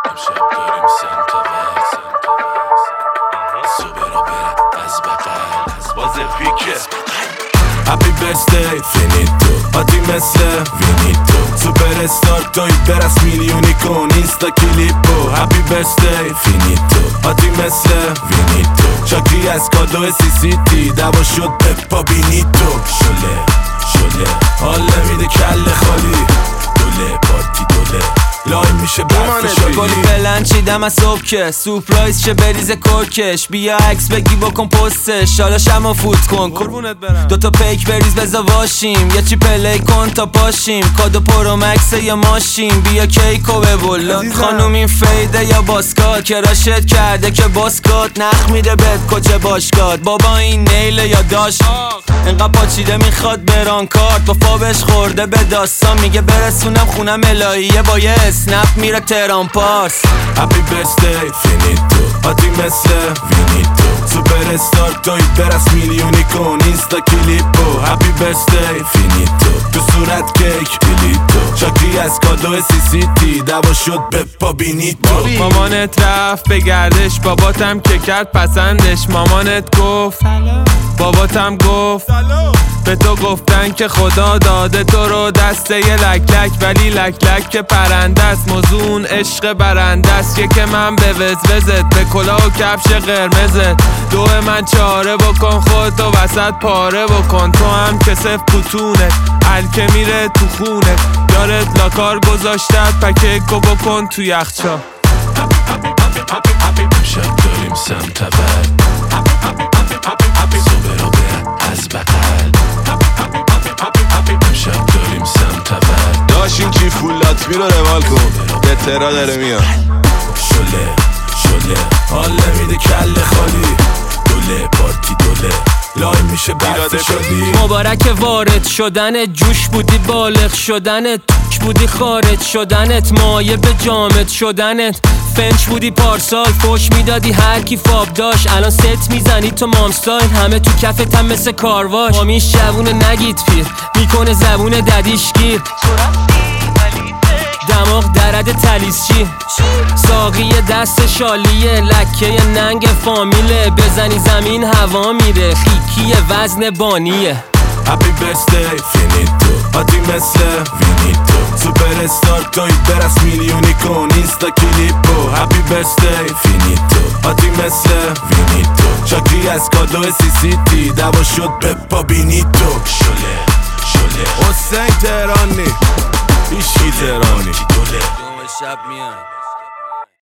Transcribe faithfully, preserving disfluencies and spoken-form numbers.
امشب داریم سمت وقت صبح را بره از بقل باز پیکه هپی برثدی فینیتو آتی مثل وینیتو سوپر استار توی برس میلیونی کن اینستا کلیپو هپی برثدی فینیتو آتی مثل وینیتو شاکی از کادو سی سی تی دوا شد به پا بینیتو شله شله حال نمیده کله خالی دوله پارتی دوله لایم میشه برف شالی گلی بلند چیدم از صبح که سورپرایز شه بریز کرکش بیا عکس بگی بکن پستش حالا شما فوت کن قربونت برم دوتا پیک بریز بزا واشیم یه چی پلی کن تا پاشیم کادو پرو مکس یا ماشین بیا کیکو ببولا خانوم این فیده یا باسکات کراشت کرده که باسکات نخ میده بهت کچه باشگاه بابا این نیله یا داشت انقدر پاچیده میخواد بران کارت با فابش خورده به داستان میگه برسونم خونم الهیه با یه اسنپ میره تهران پارس هپی برثدی فینیتو آتی مثل وینیتو سوپر استار توی برس میلیونی کن اینستا کلیپو هپی برثدی فینیتو تو صورت کیک کلیتو شاکی از کادو سی سی تی دوا شد به پا بینیتو مامانت رفت به گردش باباتم که کرد پسندش مامانت گفت باباتم گفت به تو گفتن که خدا داده تو رو دسته یه لک لک ولی لک لک که پرنده است موضوع اون عشق برنده است یه که من به وزوزت به کلاه و کفش قرمزت دو من چاره بکن خودتو وسط پاره بکن تو هم که صف پوتونه الکه میره تو خونه یارت لاکار گذاشتت پکیکو بکن تو یخچال امشب داریم سمت ول صبح را بره از بقل امشب داریم سمت ول داشت این کی فولات می رو روال کن به ترا داره میان شله شله حال نمیده کله خالی دوله پارتی دوله لایم میشه برف شدی مبارک وارد شدنت جوش بودی بالغ شدنت توک بودی خارج شدنت مایه به جامد شدنت فنچ بودی پارسال فوش میدادی هر کی فاب داشت الان ست میزنی تو مامستایل همه تو کفت هم مثل کارواش مامیش جوونه نگید پیر میکنه زبون ددیش گیر دماغ درد تلیسچی ساقی دست شالیه لکه ننگ فامیله بزنی زمین هوا میره خیکی وزن بانیه هپی برثدی فینیتو آتی مثل وینیتو سوپر استار توی برس میلیونی کن اینستا کلیپو هپی برثدی فینیتو آتی مثل وینیتو شاکی از کادو سی سی تی دوا شد به پا بینیتو شله شله حسین تهرانی هیچی تهرانی شب میان